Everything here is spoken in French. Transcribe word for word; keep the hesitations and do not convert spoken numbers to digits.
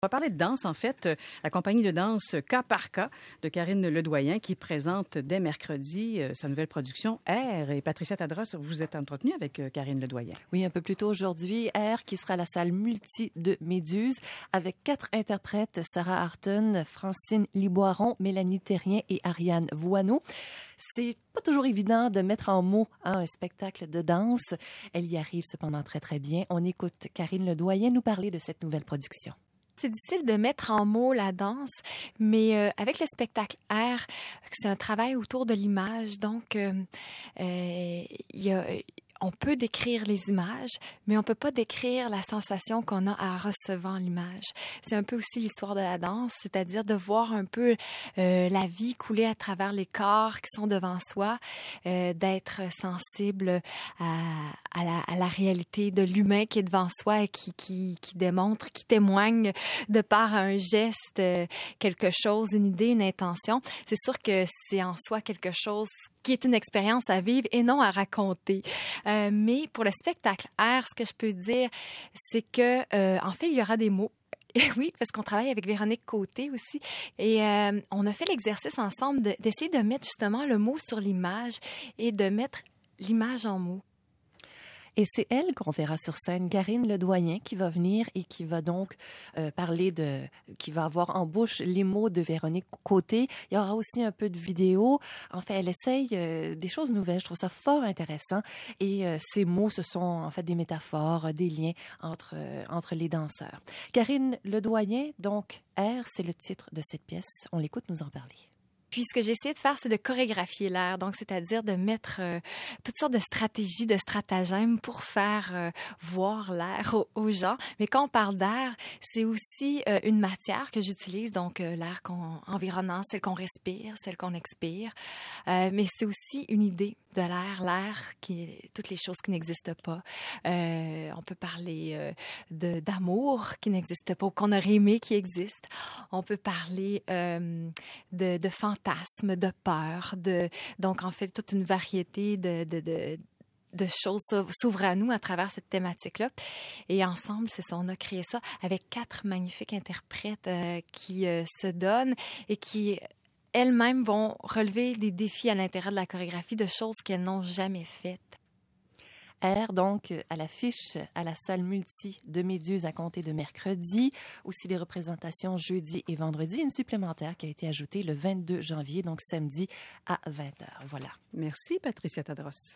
On va parler de danse, en fait, la compagnie de danse Cas par Cas de Karine Ledoyen qui présente dès mercredi euh, sa nouvelle production Air. Et Patricia Tadros, vous êtes entretenue avec euh, Karine Ledoyen. Oui, un peu plus tôt aujourd'hui, Air qui sera à la salle multi de Méduse avec quatre interprètes, Sarah Harton, Francine Liboiron, Mélanie Terrien et Ariane Voineau. C'est pas toujours évident de mettre en mots hein, un spectacle de danse. Elle y arrive cependant très très bien. On écoute Karine Ledoyen nous parler de cette nouvelle production. C'est difficile de mettre en mots la danse, mais euh, avec le spectacle Air, c'est un travail autour de l'image. Donc, euh, euh, y a, on peut décrire les images, mais on peut pas décrire la sensation qu'on a à recevoir l'image. C'est un peu aussi l'histoire de la danse, c'est-à-dire de voir un peu euh, la vie couler à travers les corps qui sont devant soi, euh, d'être sensible à, à, la, à la réalité de l'humain qui est devant soi et qui, qui, qui démontre, qui témoigne de par un geste, euh, quelque chose, une idée, une intention. C'est sûr que c'est en soi quelque chose qui est une expérience à vivre et non à raconter. Euh, mais pour le spectacle Air, ce que je peux dire, c'est que, euh, en fait, il y aura des mots. Et oui, parce qu'on travaille avec Véronique Côté aussi. Et euh, on a fait l'exercice ensemble de, d'essayer de mettre justement le mot sur l'image et de mettre l'image en mots. Et c'est elle qu'on verra sur scène, Karine Ledoyen, qui va venir et qui va donc euh, parler de, qui va avoir en bouche les mots de Véronique Côté. Il y aura aussi un peu de vidéo. En fait, elle essaye euh, des choses nouvelles. Je trouve ça fort intéressant. Et euh, ces mots, ce sont en fait des métaphores, des liens entre euh, entre les danseurs. Karine Ledoyen, donc Air, c'est le titre de cette pièce. On l'écoute nous en parler. Puis, ce que j'ai essayé de faire, c'est de chorégraphier l'air. Donc, c'est-à-dire de mettre euh, toutes sortes de stratégies, de stratagèmes pour faire euh, voir l'air aux, aux gens. Mais quand on parle d'air, c'est aussi euh, une matière que j'utilise. Donc, euh, l'air qu'on, environnant, celle qu'on respire, celle qu'on expire. Euh, mais c'est aussi une idée de l'air, l'air qui toutes les choses qui n'existent pas. Euh, on peut parler euh, de d'amour qui n'existe pas ou qu'on aurait aimé qui existe. On peut parler euh, de, de fantasmes, de peur, de donc en fait toute une variété de de, de de choses s'ouvrent à nous à travers cette thématique-là. Et ensemble, c'est ça, on a créé ça avec quatre magnifiques interprètes euh, qui euh, se donnent et qui elles-mêmes vont relever des défis à l'intérieur de la chorégraphie, de choses qu'elles n'ont jamais faites. Air, donc, à l'affiche à la salle multi de Méduse à compter de mercredi. Aussi des représentations jeudi et vendredi. Une supplémentaire qui a été ajoutée le vingt-deux janvier, donc samedi à vingt heures. Voilà. Merci, Patricia Tadros.